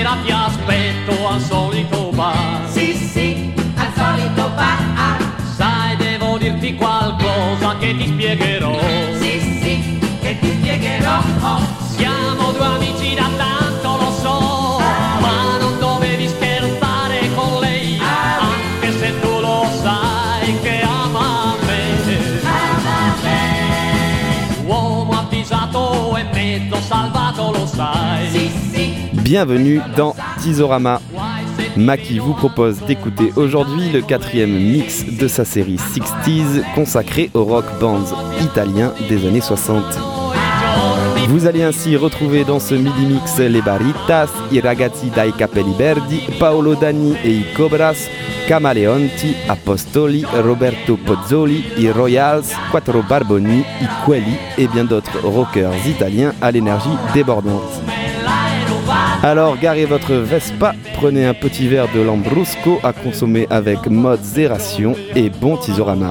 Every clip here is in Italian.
sera ti aspetto al solito bar. Sì, sì, al solito bar. Sai, devo dirti qualcosa che ti spiegherò. Sì, sì, che ti spiegherò. Siamo due amici da tanto, lo so, ma non dovevi scherzare con lei, anche se tu lo sai che ama me. Ama me. Uomo avvisato e mezzo salvato, lo sai. Sì, sì. Bienvenue dans Tizorama. Maki vous propose d'écouter aujourd'hui le 4e mix de sa série 60s consacrée aux rock bands italiens des années 60. Vous allez ainsi retrouver dans ce midi-mix les Baritas, i Ragazzi dai Capelli Verdi, Paolo Dani e i Cobras, Camaleonti, Apostoli, Roberto Pozzoli, i Royals, Quattro Barboni, i Quelli et bien d'autres rockers italiens à l'énergie débordante. Alors garez votre Vespa, prenez un petit verre de Lambrusco à consommer avec modération et bon Tizorama.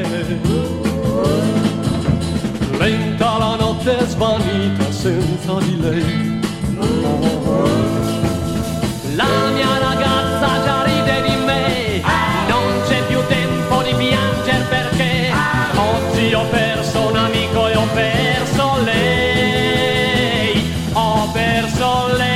Lenta la notte è svanita senza di lei. La mia ragazza già ride di me, non c'è più tempo di piangere perché oggi ho perso un amico e ho perso lei. Ho perso lei.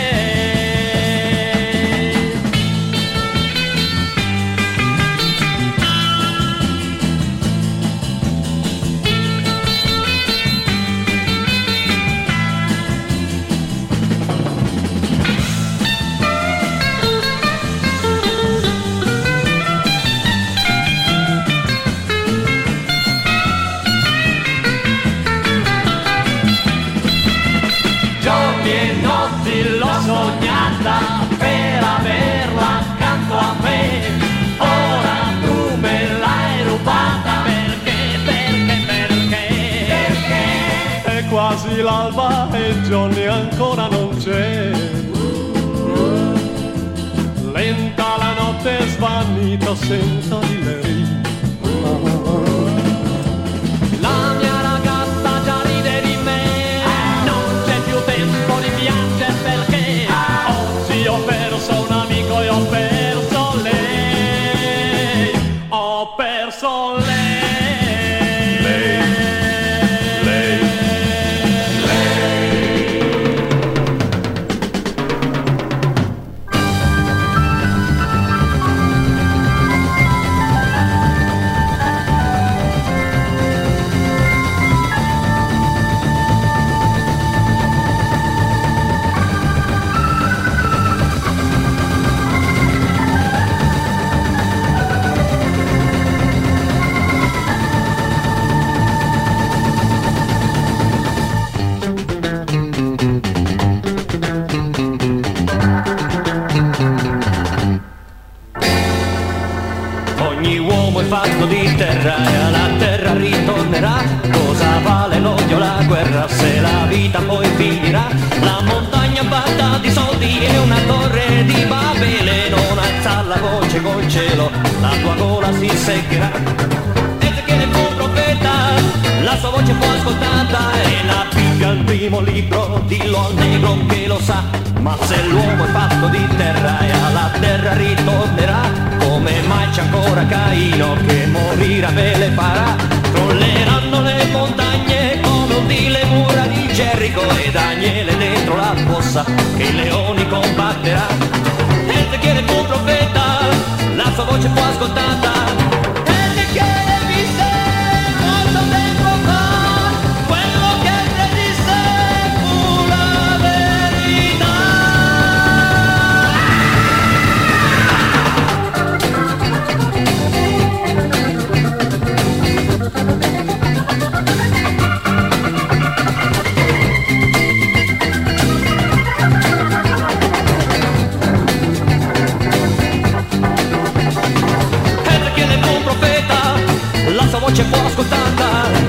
Sognata per averla accanto a me, ora tu me l'hai rubata perché? È quasi l'alba e Johnny ancora non c'è. Lenta la notte è svanita senza di lei. La mia ragazza già ride di me, non c'è più tempo di piangere perché ho perso un amico e ho perso lei. Ho perso lei. Fatto di terra e alla terra ritornerà. Cosa vale l'odio, la guerra se la vita poi finirà? La montagna batta di soldi e una torre di Babele. Non alza la voce col cielo, la tua gola si seccherà. Ezechiele fu un profeta, la sua voce fu ascoltata e la Bibbia al primo libro, dillo al negro che lo sa. Ma se l'uomo è fatto di terra e alla terra ritornerà, come mai c'è ancora Caino che morirà ve le farà? Crolleranno le montagne come un di le mura di Gerico e Daniele dentro la fossa che i leoni combatterà. Ezechiele fu un profeta, la sua voce fu ascoltata. Ezechiele visse molto tempo fa, quello che predisse fu la verità. Voce fu ascoltata.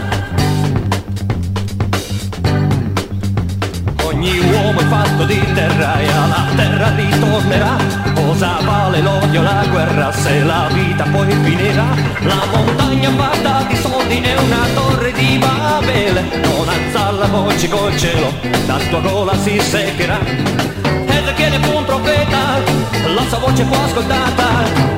Ogni uomo è fatto di terra e alla terra ritornerà. Cosa vale l'odio, la guerra se la vita poi finirà? La montagna fatta di soldi è una torre di Babele. Non alza la voce col cielo, la tua gola si seccherà. tiene fu un profeta, la sua voce fu ascoltata.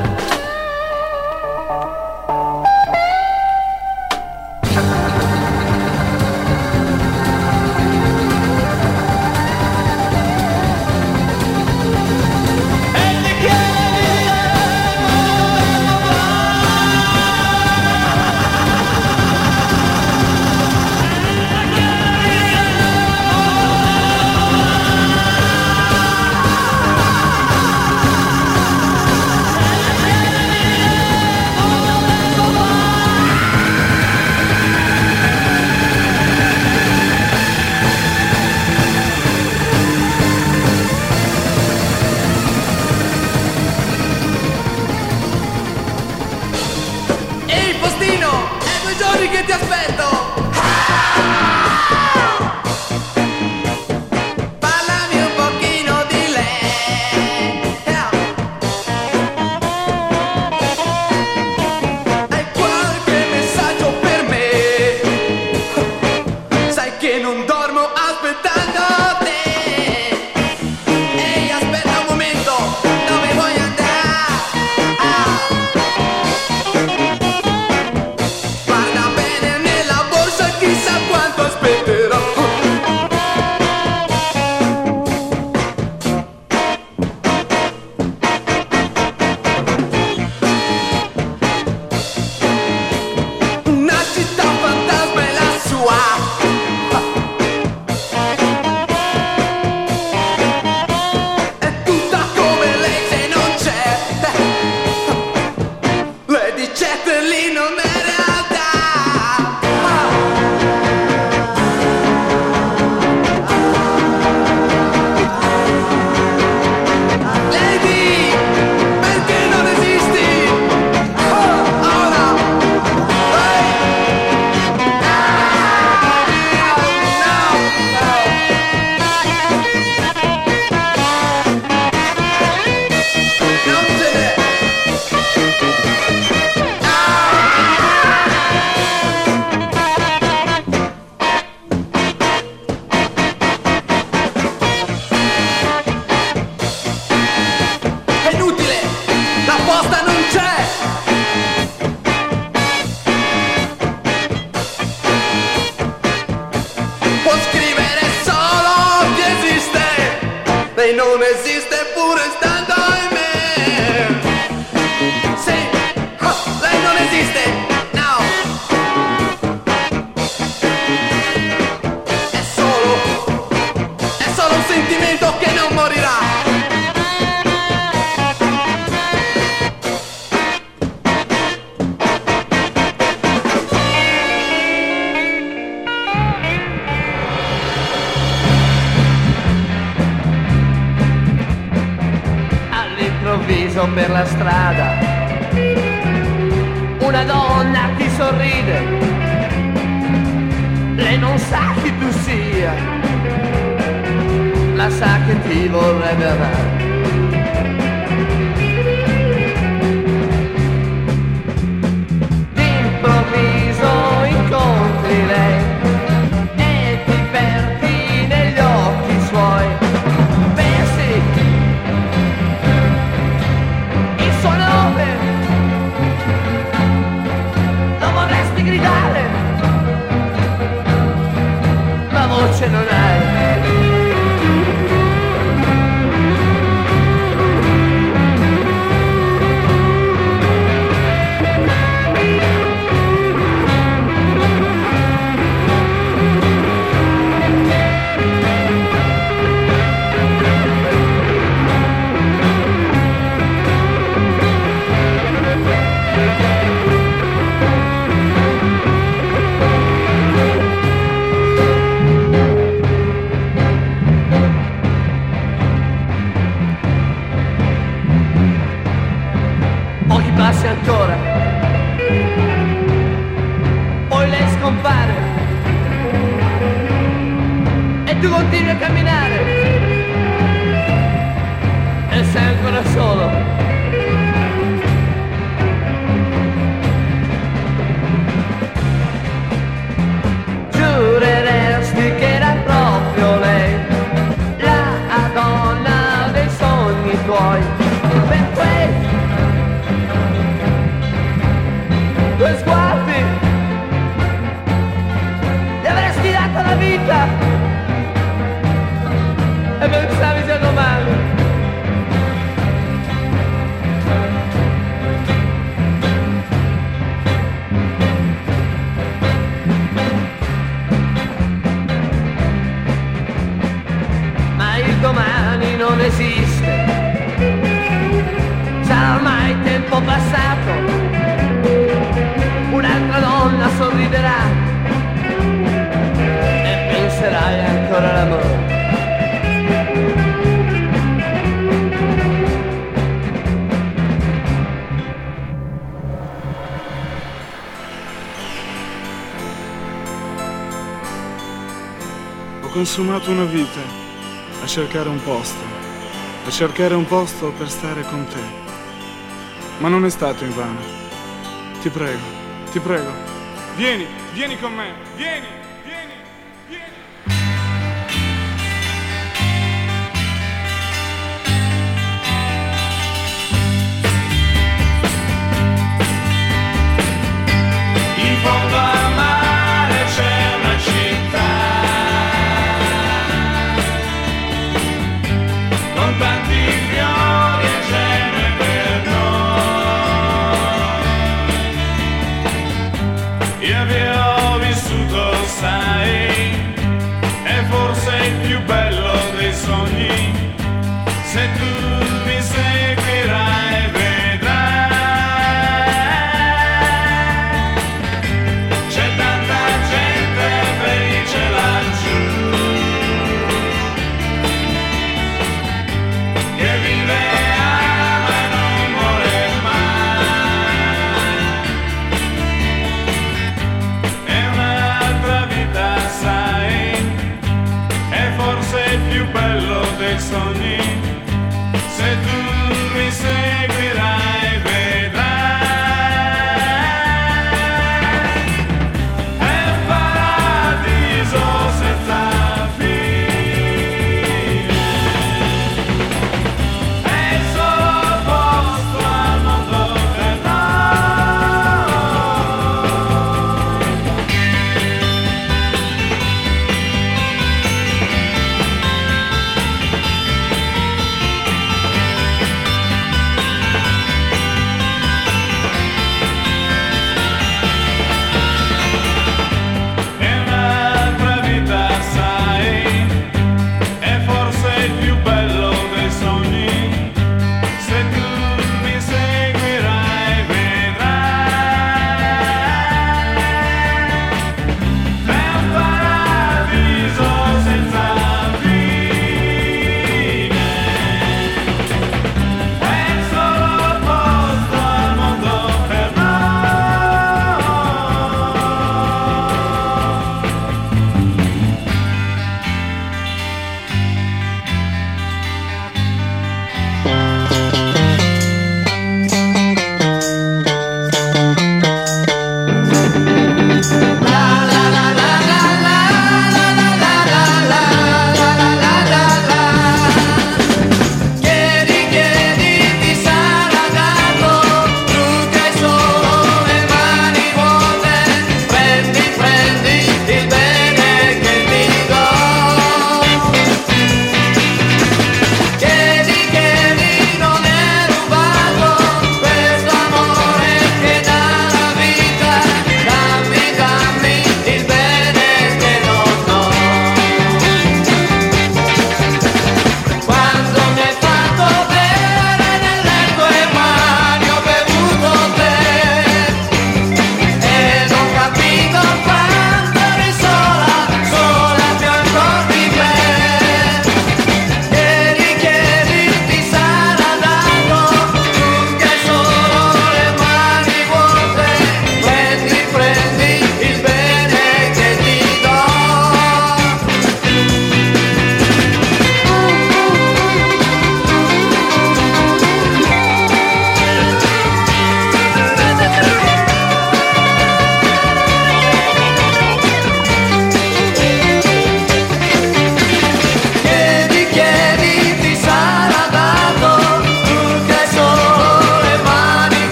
Che ti aspetto! Parlami un pochino di lei. Hai qualche messaggio per me? Sai che non dormo aspettando te. Ehi, aspetta un momento, dove vuoi andare? Chissà quanto aspetterò. Una città fantasma è la sua. È tutta come lei se non c'è. Lady Chatterley non è realtà. Lei non esiste pure stando in me. Sì, lei non esiste, no. È solo un sentimento che non morirà. Per la strada una donna ti sorride, lei non sa chi tu sia, ma sa che ti vorrebbe amare. D'improvviso incontri lei e ti perdi negli occhi suoi. Gridare, ma voce non hai. Passi ancora, poi lei scompare e tu continui a camminare e sei ancora solo. Giureresti che era proprio lei la donna sorriderà e penserai ancora all'amore. Ho consumato una vita a cercare un posto per stare con te. Ma non è stato invano. Ti prego, vieni con me, vieni. In fondo al mare c'è una città con tanti fiori e gemme per noi. Io vi ho vissuto, sai, è forse il più bello dei sogni. Se tu mi seguirai vedrai, c'è tanta gente felice laggiù che vive, ama e non muore mai. È un'altra vita, sai, è forse il più bello dei sogni. Se tu mi seguirai vedrai, è un paradiso senza fine, è il solo posto al mondo per noi.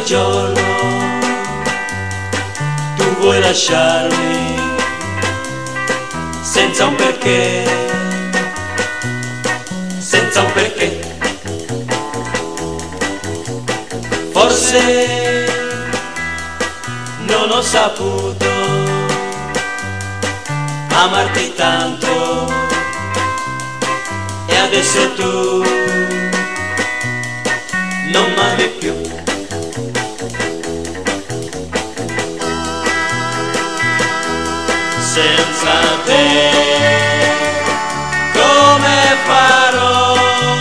giorno tu vuoi lasciarmi senza un perché, senza un perché. Forse non ho saputo amarti tanto e adesso tu non m'ami più. Senza te come farò?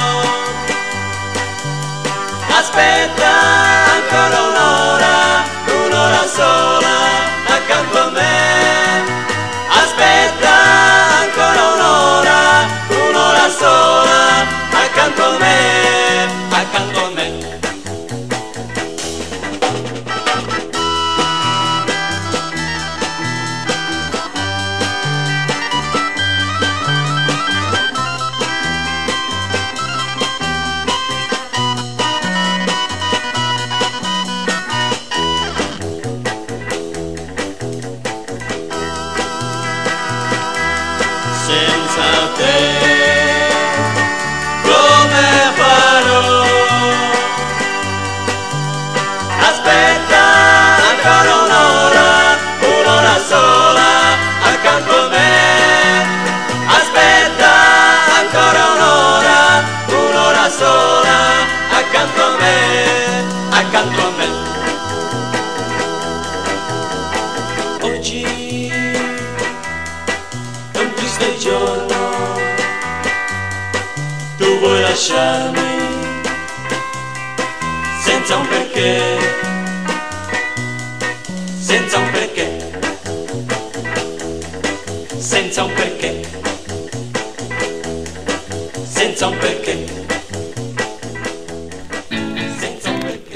Aspetta ancora un'ora sola accanto a me. Aspetta ancora un'ora sola accanto a me, accanto a me. Senza te come farò? Aspetta ancora un'ora sola accanto a me. Aspetta ancora un'ora sola accanto a me, accanto a me. Oggi è un triste giorno, tu vuoi lasciarmi senza un perché, senza un perché, senza un perché, senza un perché, senza un perché.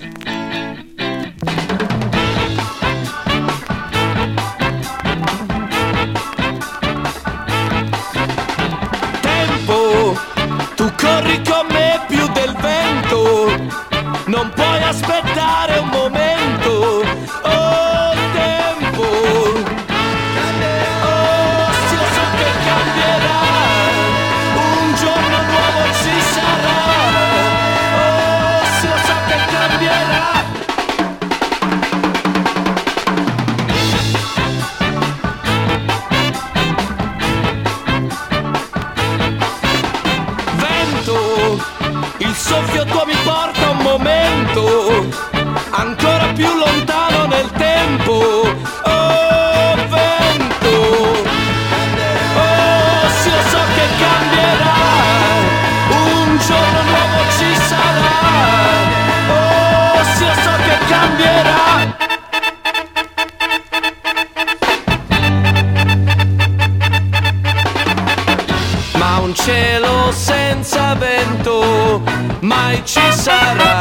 Tu corri con me più del vento, non puoi aspettare un momento. Oh tempo, oh sì lo so che cambierà, un giorno nuovo ci sarà. Oh sì lo so che cambierà. Il soffio tuo mi porta un momento ancora più lontano nel tempo. Oh vento, oh sì lo so che cambierà, un giorno nuovo ci sarà. Oh sì lo so che cambierà. Ma un cielo senza vento mai ci sarà.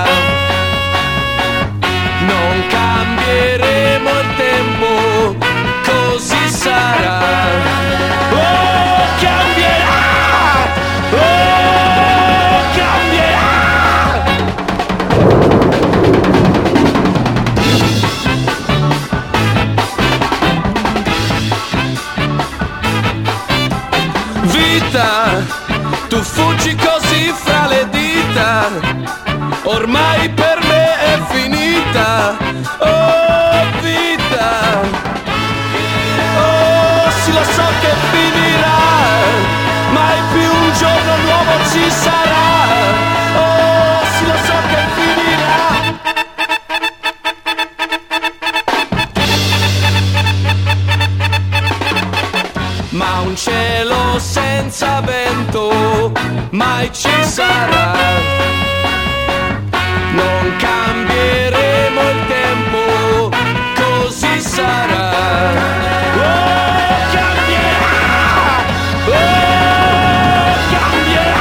Non cambieremo il tempo, così sarà. Oh, cambierà! Oh, cambierà! Vita, tu fuggi così fra le dita, ormai per me è finita. Oh vita, oh sì lo so che finirà, mai più un giorno nuovo ci sarà. Oh sì lo so che finirà. Ma un cielo senza vento mai ci sarà. Non cambieremo il tempo, così sarà. Oh, cambierà! Oh, cambierà!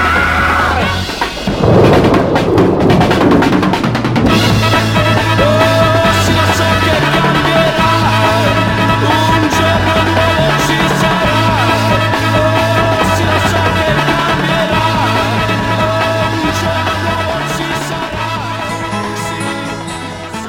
Oh, sì lo so che cambierà, un giorno nuovo ci sarà. Oh, sì lo so che cambierà, un giorno nuovo ci sarà. Sì.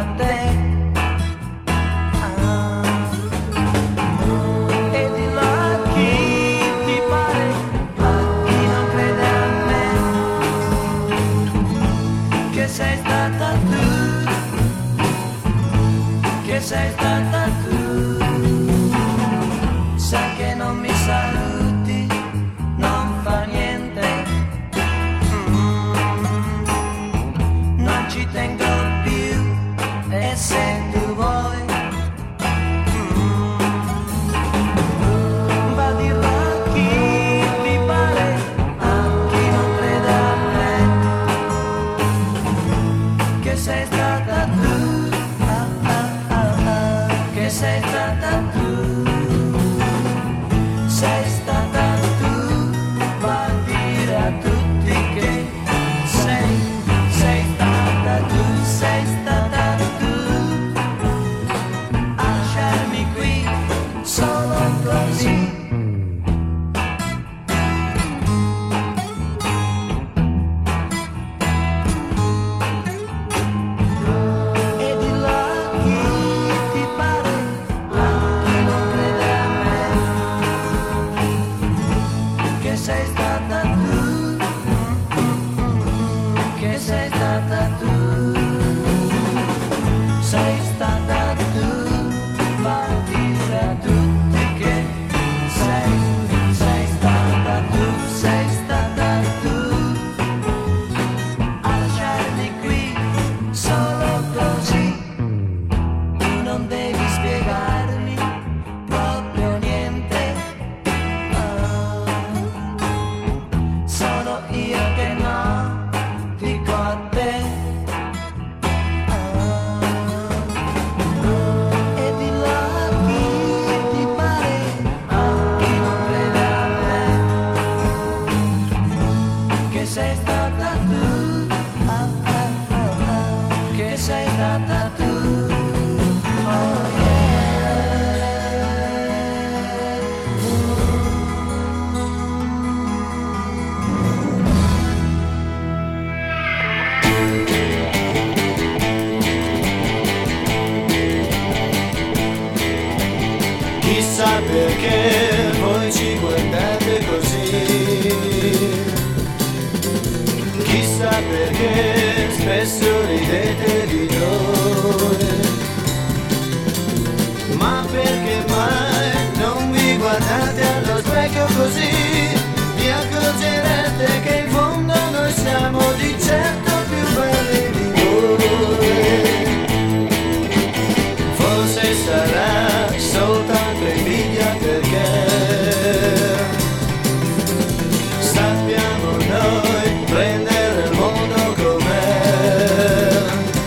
te. E di là a chi ti pare, a chi non crede a me, che sei stata tu, che sei stata tu. Sai che non mi saluti, non fa niente, non ci tengo più, e se tu vuoi va a dirlo a chi ti pare, a chi non crede a me, che sei stata tu, che sei stata tu. Sei stata tu, va a dire a tutti che sei stata tu, sei stata tu, a lasciarmi qui solo così. E di là a chi ti pare, a chi non crede a me, che sei stata tu, che sei stata tu, sei stata tu, va a dire a tutti che sei stata tu, sei stata tu, a lasciarmi qui solo così. Tu non devi spiegarmi proprio niente. Sono io che no, dico a te. E di là a chi ti pare, a chi non crede a me, che sei stata tu, che sei stata tu. Oh Chissà perché voi ci guardate così, chissà perché spesso ridete di noi, ma perché mai non vi guardate allo specchio così, vi accorgerete che in fondo noi siamo di certo più belli di voi. Forse sarà soltanto invidia perché sappiamo noi prendere il mondo com'è.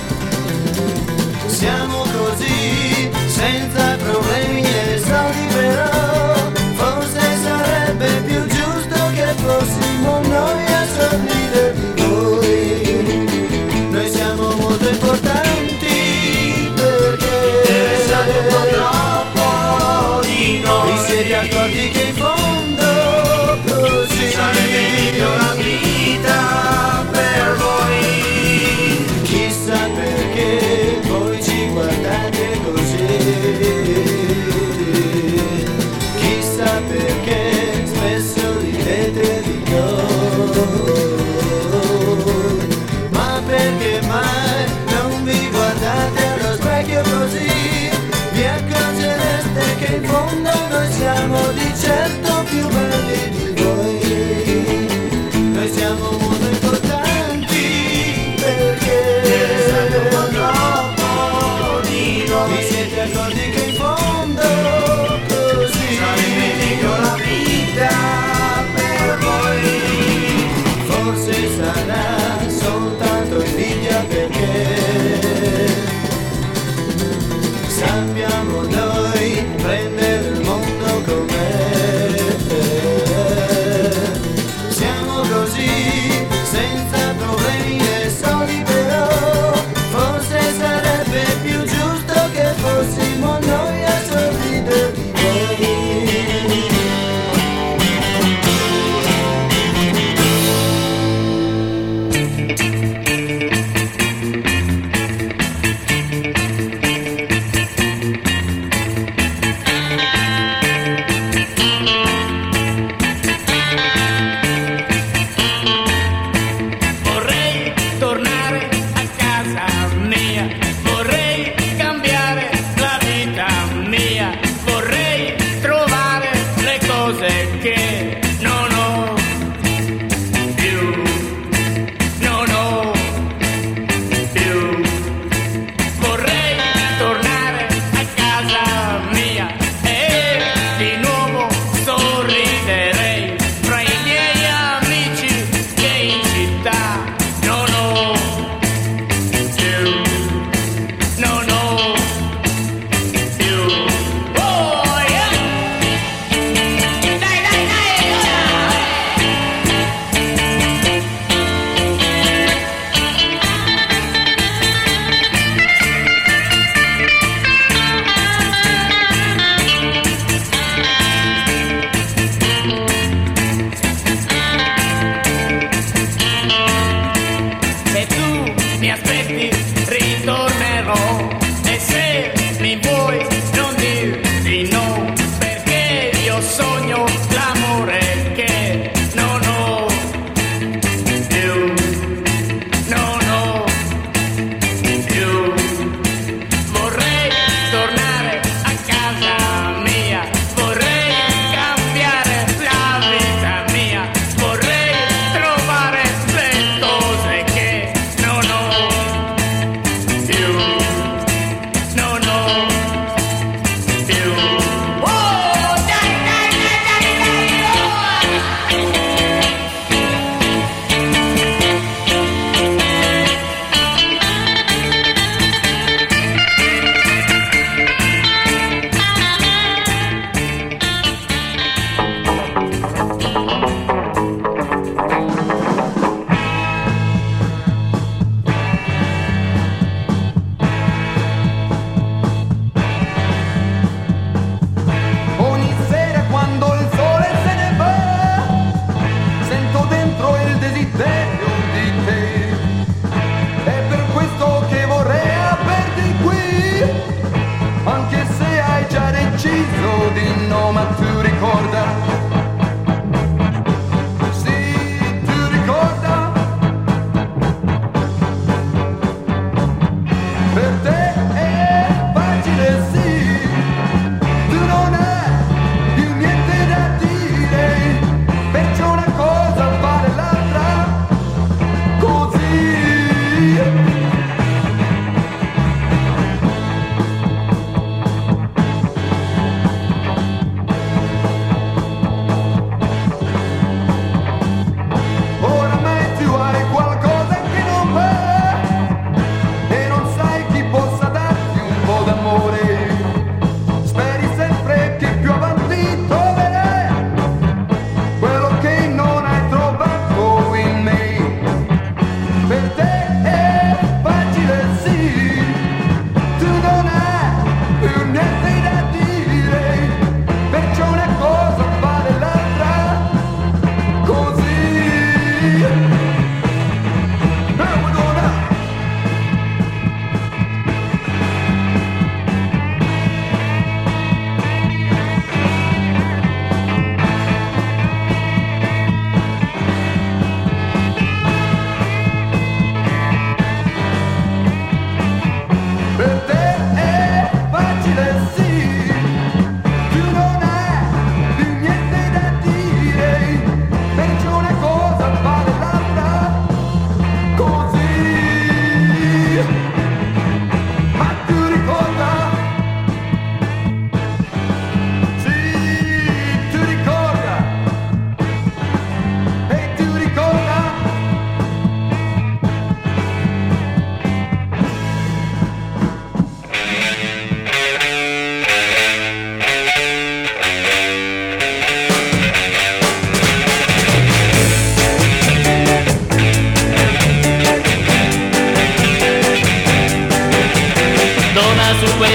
Siamo così senza problemi e soldi, però forse sarebbe più giusto che fossimo noi a sorridere di voi. Noi siamo molto importanti perché siamo un po' troppo di noi. Vi siete accorti che in fondo così sarebbe meglio la vita per voi. Chissà perché voi ci guardate così, chissà perché spesso ridete di noi, ma perché mai non vi guardate allo specchio così, vi accorgereste che in fondo noi siamo di certo più belli di voi. Noi siamo molto importanti perché siamo un po' troppo di noi. Vi siete accorti che in fondo così sarebbe meglio la vita per voi. Forse sarà soltanto invidia perché sappiamo noi prendere il mondo com'è. Siamo così senza problemi e soldi, però forse sarebbe più giusto che fossimo noi a sorridere di voi.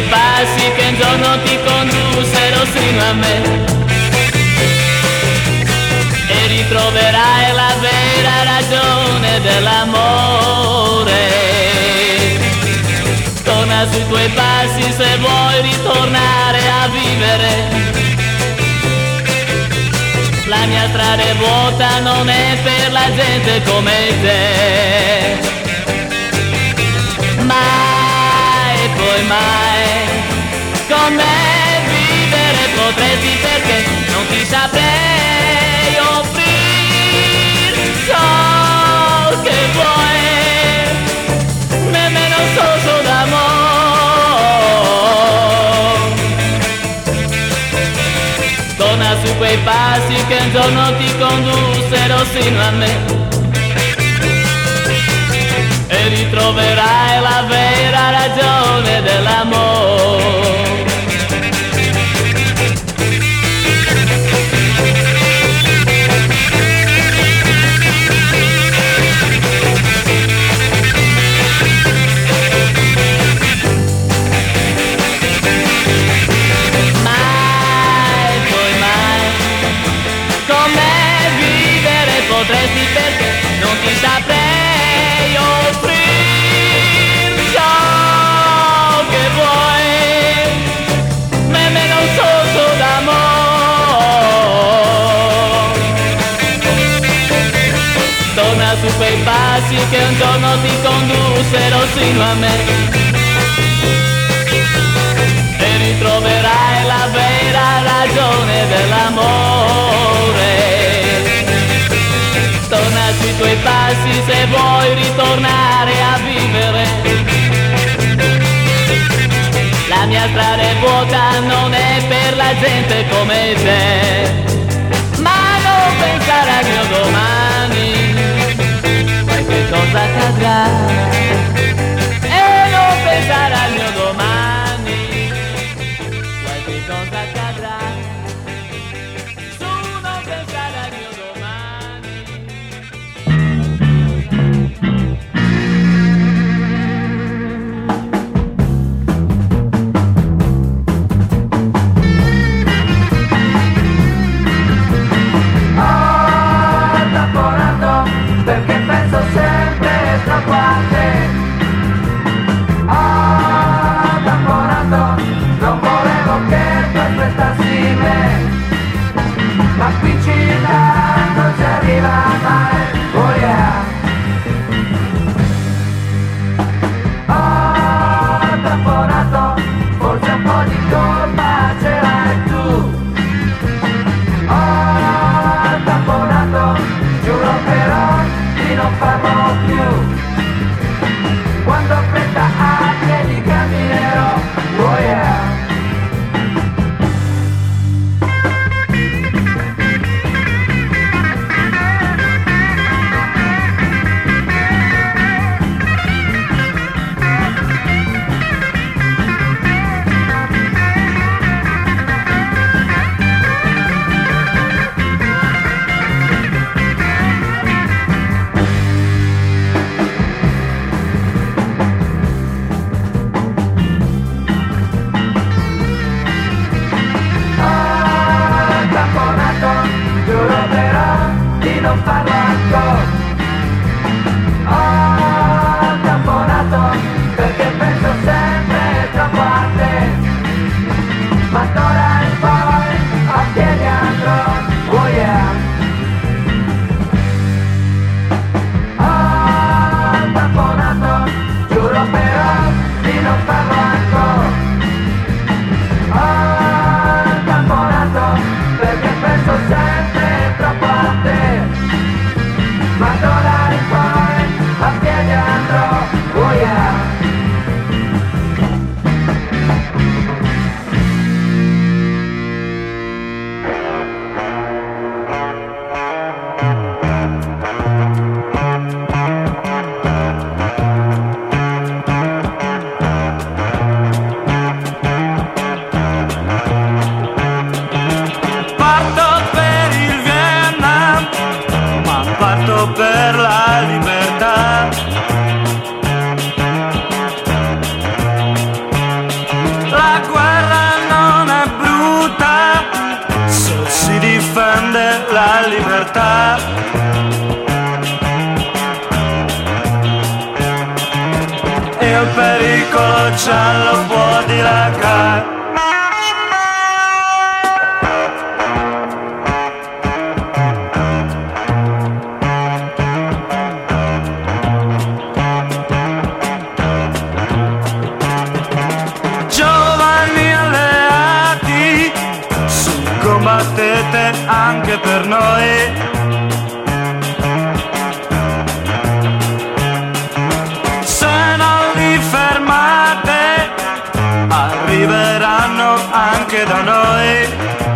quei passi che un giorno ti condussero sino a me. E ritroverai la vera ragione dell'amore. Torna sui tuoi passi se vuoi ritornare a vivere. La mia strada è vuota, non è per la gente come te. Mai, poi mai, con me vivere potresti, perché non ti saprei offrire ciò che vuoi, nemmeno un sorso d'amore. Torna su quei passi che un giorno ti condussero sino a me. E ritroverai la vera ragione dell'amore. Mai, poi mai, con me vivere potresti, perché non ti saprei offrire ciò che vuoi, nemmeno un sorso d'amore. Torna su quei passi che un giorno ti condussero sino a me. E ritroverai la vera ragione dell'amore. Torna sui tuoi passi se vuoi ritornare a vivere. La mia strada è vuota, non è per la gente come te. Ma non pensare al mio domani, sai che cosa accadrà. E non pensare al mio domani, sai che cosa accadrà. Su, non pensare al mio domani. Perché penso sempre troppo a te. Ho tamponato, non volevo che tu aspettassi me. Ma qui in città non ci arriva mai, oh yeah. Ho tamponato, forse un po' di colpa ce l'hai tu. Ho tamponato, giuro però di non farlo più. Quando ho fretta a piedi camminerò, oh yeah. Giuro però di non farlo ancora. Ho tamponato perché penso sempre troppo a te. Ma d'ora in poi a piedi andrò, oh yeah. Ho tamponato, giuro però di non farlo ancora. Ho tamponato perché penso sempre troppo a te. Ma d'ora in poi a piedi andrò, oh yeah. difende la libertà. Il pericolo giallo può dilagare. Giovani alleati, su combattete anche per noi. Arriveranno anche da noi.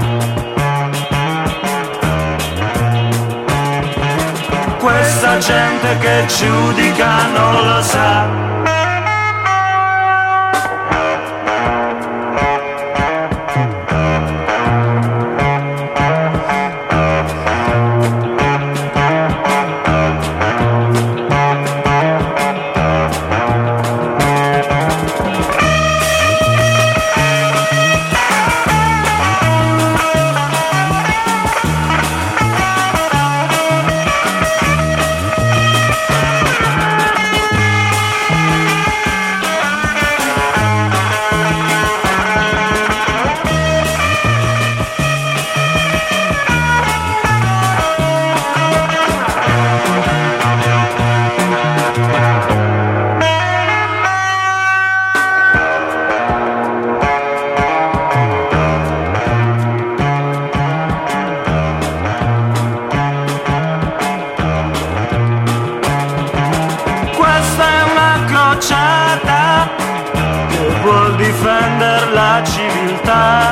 Questa gente che giudica non lo sa. Difendere la civiltà.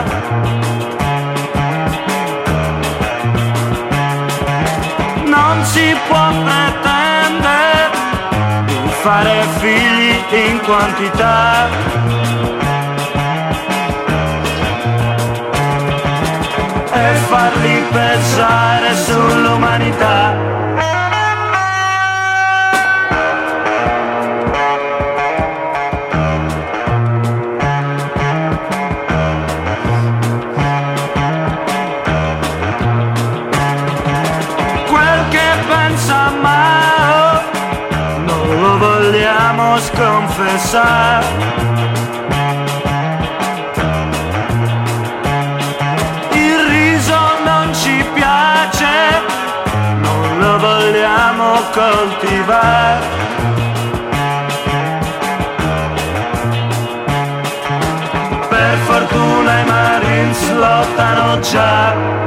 Non si può pretendere di fare figli in quantità. E farli pesare sull'umanità. Sconfessare il riso non ci piace, non lo vogliamo coltivare. Per fortuna i Marines lottano già.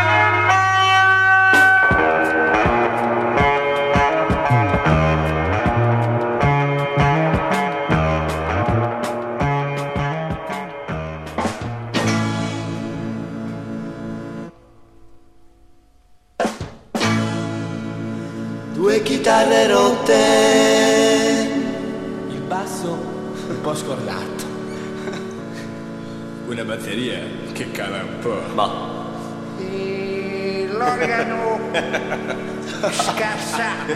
Due chitarre rotte, il basso un po' scordato, una batteria che cala un po', ma l'organo scassato.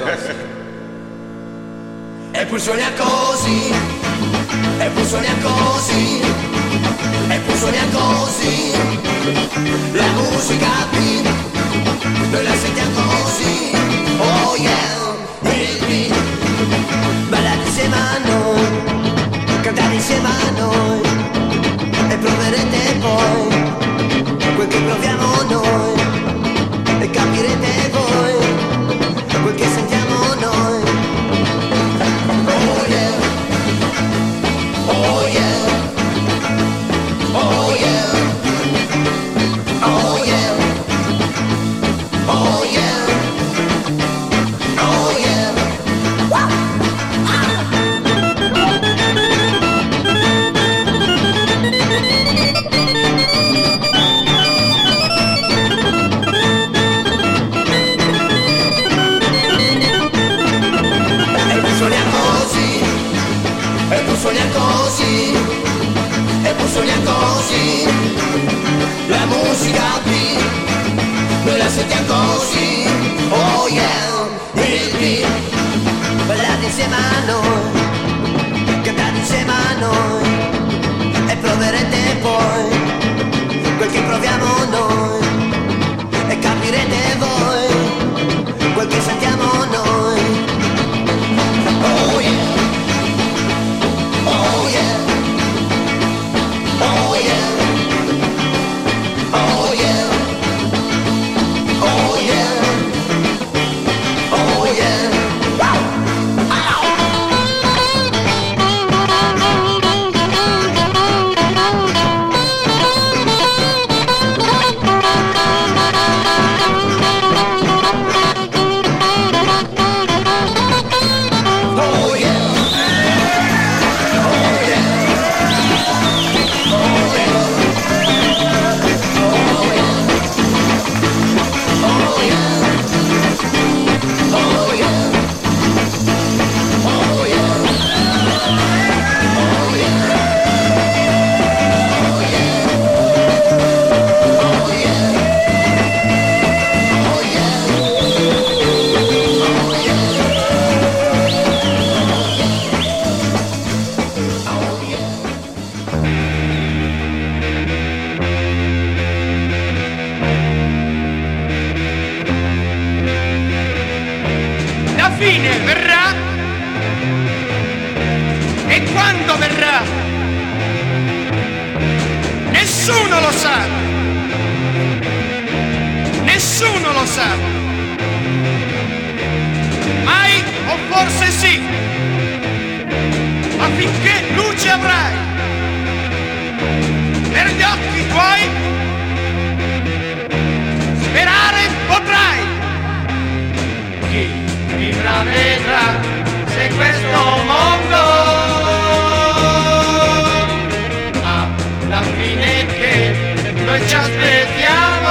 E pur suona così, e pur suona così, e pur suona così, la musica qui, noi la sentiamo così. Oh yeah, il beat, ballate insieme a noi, cantate insieme a noi, e proverete poi quel che proviamo noi, e capirete voi quel che sentiamo noi. Oh yeah, oh yeah, oh yeah, oh yeah, oh yeah. Così, la musica qui, noi la sentiamo così. Oh yeah, il beat, ballate insieme a noi, cantate insieme a noi, e proverete poi quel che proviamo noi, Nessuno lo sa. Nessuno lo sa. Mai o forse sì. Ma finché luce avrai per gli occhi tuoi, sperare potrai. Chi vivrà vedrà se questo mondo ha la fine che noi ci aspettiamo.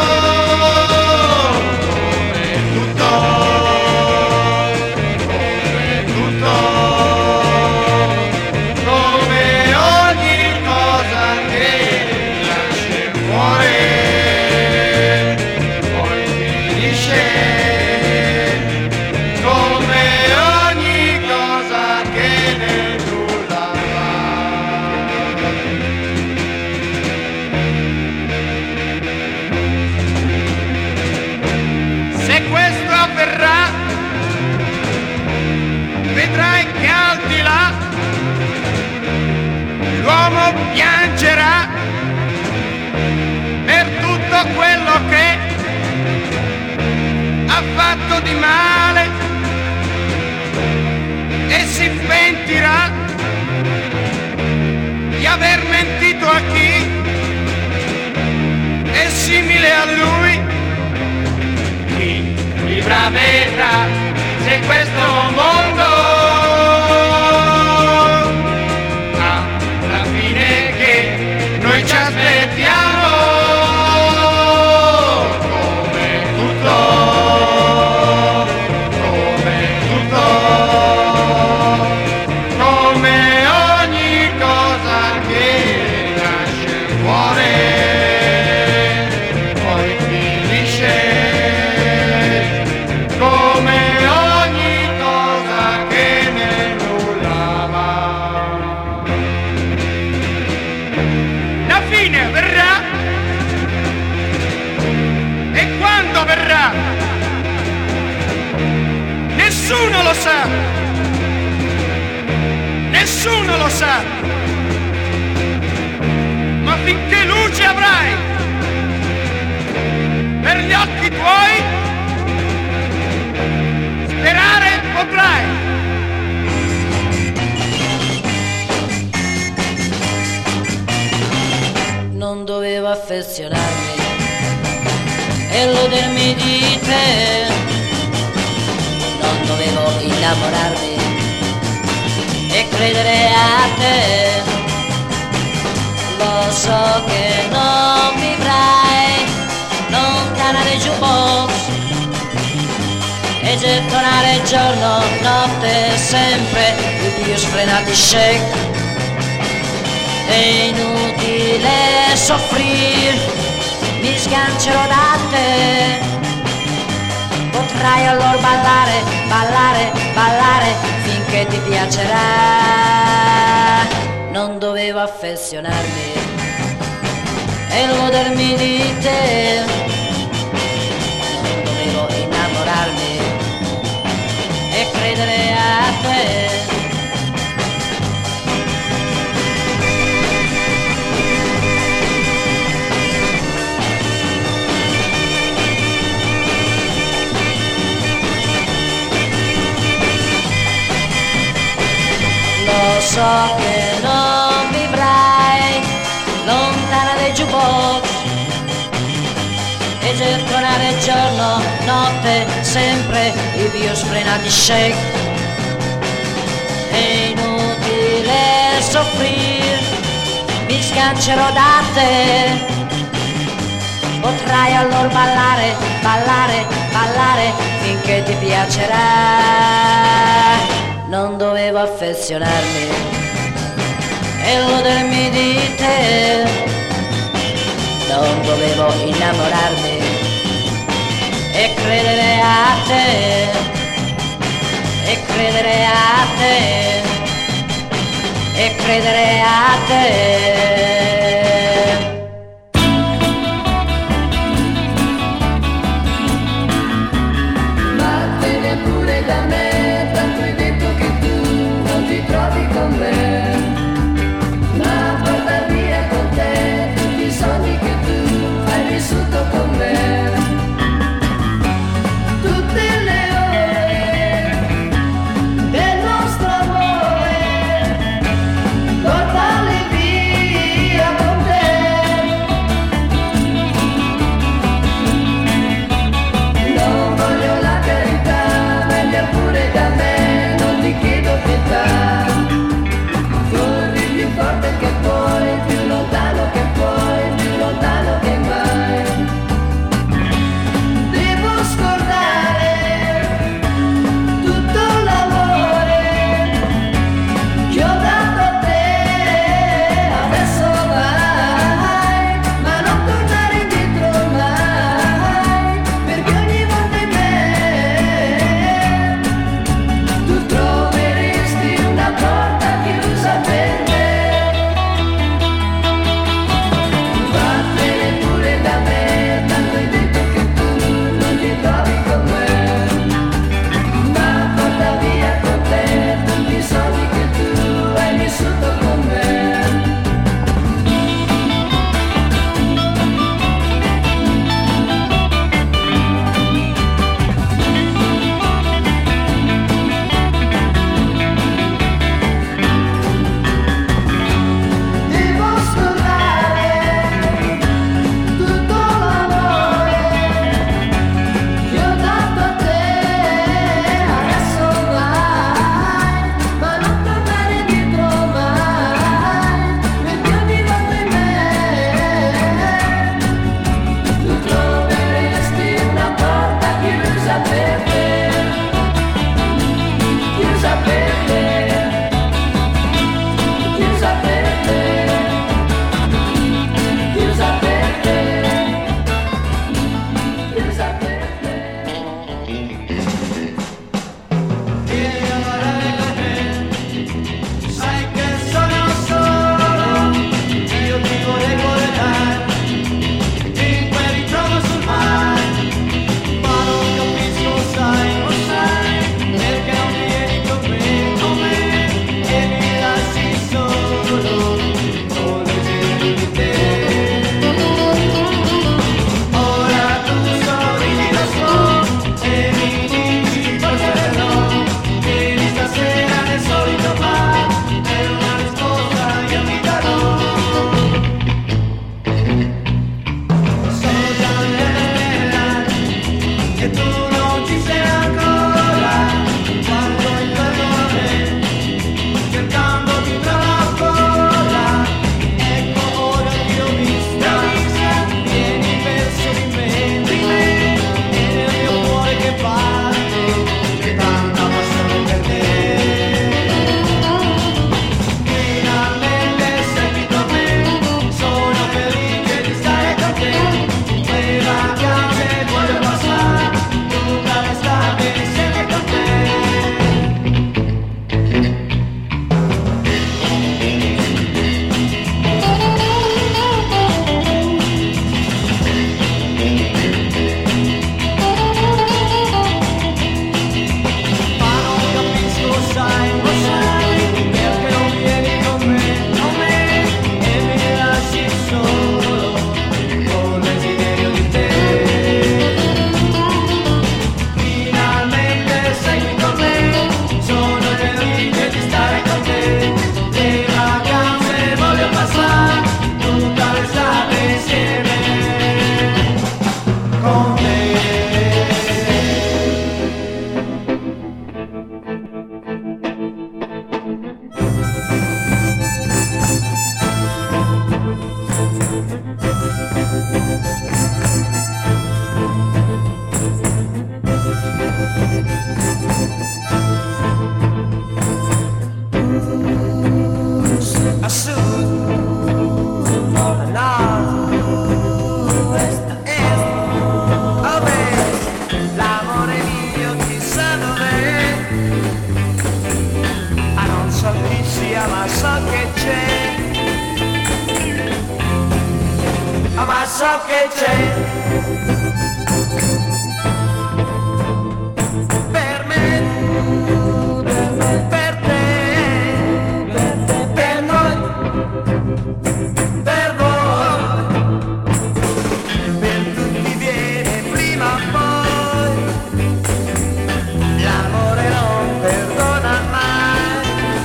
Piangerà per tutto quello che ha fatto di male e si pentirà di aver mentito a chi è simile a lui. Chi vivrà vedrà se questo mondo noi ci aspettiamo, come tutto, come ogni cosa che nasce nel cuore, poi finisce, come ogni cosa che nel nulla va. La fine verrà, e quando verrà nessuno lo sa, nessuno lo sa, ma finché luce avrai per gli occhi tuoi, sperare potrai. Non dovevo affezionarmi e illudermi di te, non dovevo innamorarmi e credere a te. Lo so che non vivrai lontana dai jukebox e gettonare giorno, notte, sempre i più sfrenati shake. È inutile soffrire, mi sgancerò da te. Potrai allora ballare, ballare, ballare finché ti piacerà. Non dovevo affezionarmi e illudermi di te, non dovevo innamorarmi e credere a te. Lo so che non vivrai lontana dai jukebox e gettonare giorno, notte, sempre i più sfrenati shake. È inutile soffrire, mi sgancerò da te. Potrai allora ballare, ballare, ballare finché ti piacerà. Non dovevo affezionarmi e illudermi di te, non dovevo innamorarmi e credere a te, e credere a te, e credere a te. Vattene pure da me, tanto hai detto che tu non ti trovi con me, ma porta via con te tutti so che c'è per me, per te, per noi, per voi, per tutti viene prima o poi, l'amore non perdona mai,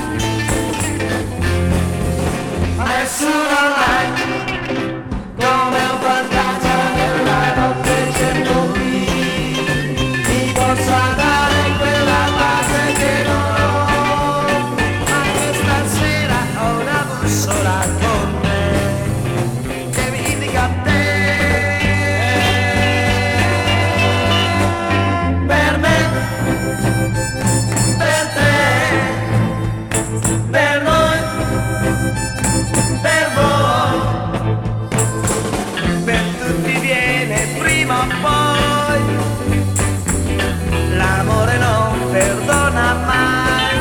a nessuno mai, come un fantasma nella notte cerco qui, ti posso dare quella base che non ho, ma questa sera ho una bussola con me, che mi indica te, per me, per te, per noi, per voi, per tutti viene prima o poi, l'amore non perdona mai,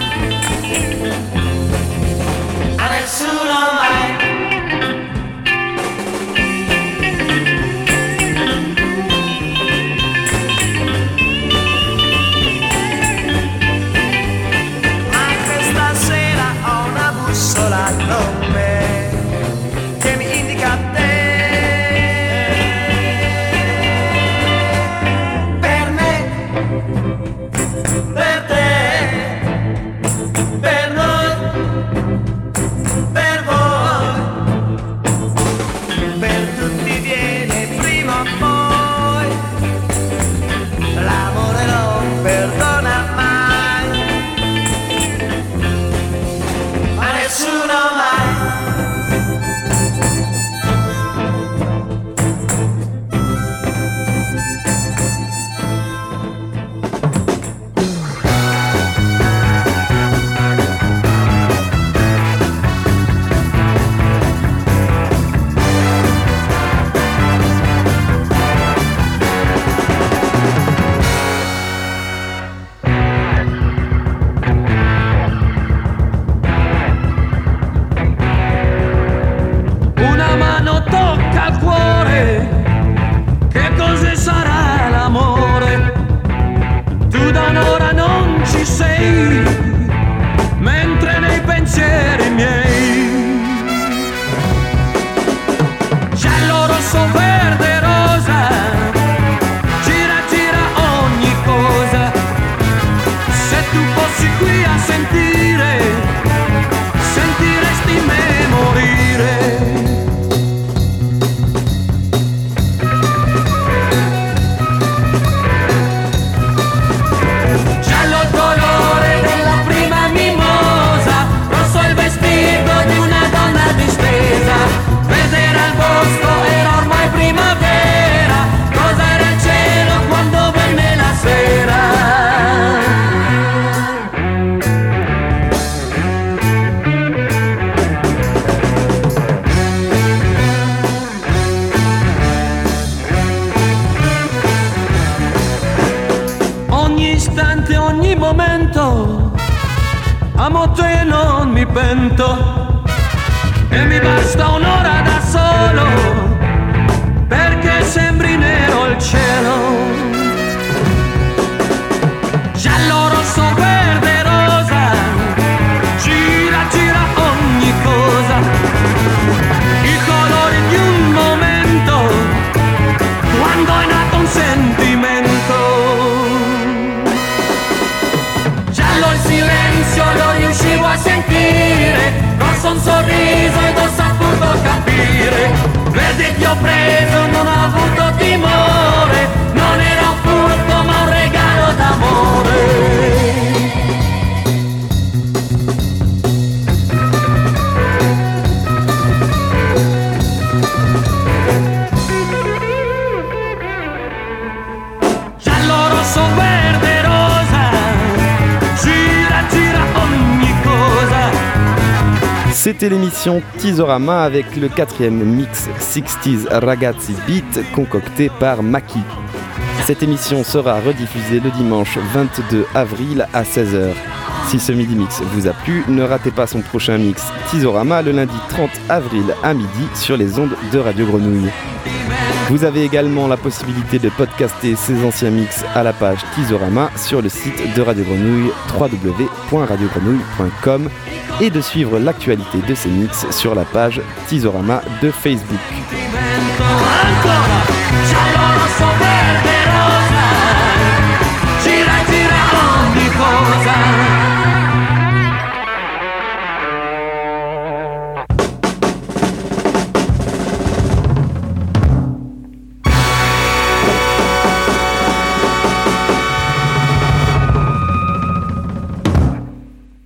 a nessuno mai. Ma questa sera ho una bussola con me, che mi indica te, per me, per te, per noi, per voi, per tutti viene prima o poi, l'amore non perdona mai, a nessuno mai. Una mano tocca il cuore, che cos'è sarà l'amore? Tu da un'ora non ci sei, mentre nei pensieri miei, giallo, rosso, verde, rosa, gira, gira ogni cosa. Se tu fossi qui a sentire, sentiresti me morire. Giallo il colore della prima mimosa, rosso il vestito di una donna distesa, verde era il bosco, era ormai primavera, rosa era il cielo quando venne la sera. Ogni istante, ogni momento, amo te e non mi pento, e mi basta un'ora da solo, perché sembri nero il cielo. Giallo, rosso, verde, rosa, gira, gira ogni cosa, i colori di un momento, quando è nato un sentimento. Giallo il silenzio lo riuscivo a sentire, rosso un sorriso ed ho saputo capire, verde ti ho preso, non ho avuto timore, non era un furto ma un regalo d'amore. Giallo, rosso, verde, rosa, gira, gira ogni cosa. C'était l'émission Teaserama avec le 4e mix 60s Ragazzi Beat concocté par Maki. Cette émission sera rediffusée le dimanche 22 avril à 16h. Si ce midi mix vous a plu, ne ratez pas son prochain mix Teaserama le lundi 30 avril à midi sur les ondes de Radio Grenouille. Vous avez également la possibilité de podcaster ces anciens mix à la page Tizorama sur le site de Radio Grenouille, www.radiogrenouille.com, et de suivre l'actualité de ces mix sur la page Tizorama de Facebook. Ancora, giallo rosso verde